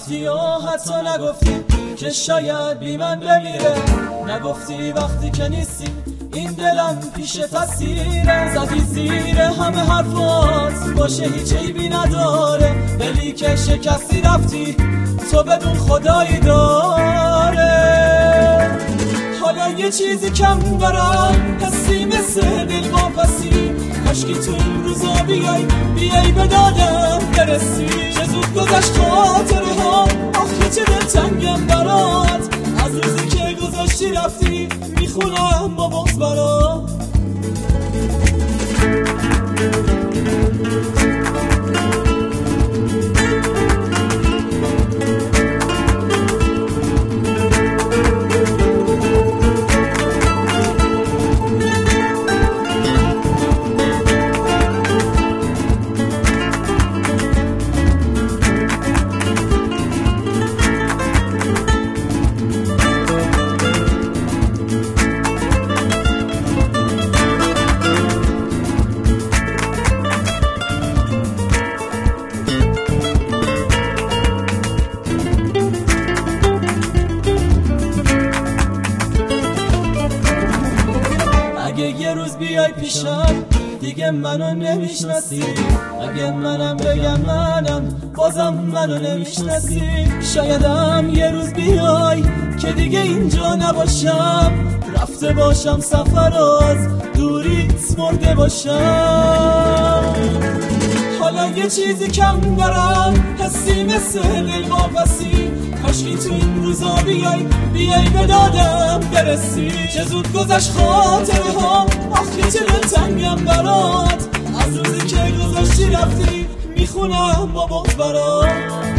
رفتی و حتی نگفتی که شاید بی من بمیره. نگفتی وقتی که نیستی این دلم پیش تصیره. زدی زیر همه حرفات باشه هیچ عیبی نداره. دلی که شکستی رفتی تو بدون خدایی داره. حالا یه چیزی کم دارم، حسی مثل دل واپسی. کاشکی تو این روزا بیای به دادم برسی. چه زود گذشت خاطره ها، آخه چه دلتنگم برات. از روزی که گذاشتی رفتی میخونم با بغض برات. اگه یه روز بیای پیشم دیگه منو نمیشناسی. اگه منم بگم منم بازم منو نمیشناسی. شایدم یه روز بیای که دیگه اینجا نباشم. رفته باشم سفر از دوریت مرده باشم. حالا یه چیزی کم دارم، حسی مثل دل واپسی. کاشکی تو این روزا بیای به دادم برسی. چه زود گذشت خاطره ها، آخه چه دلتنگم برات. از روزی که گذاشتی رفتی میخونم با بغض برات.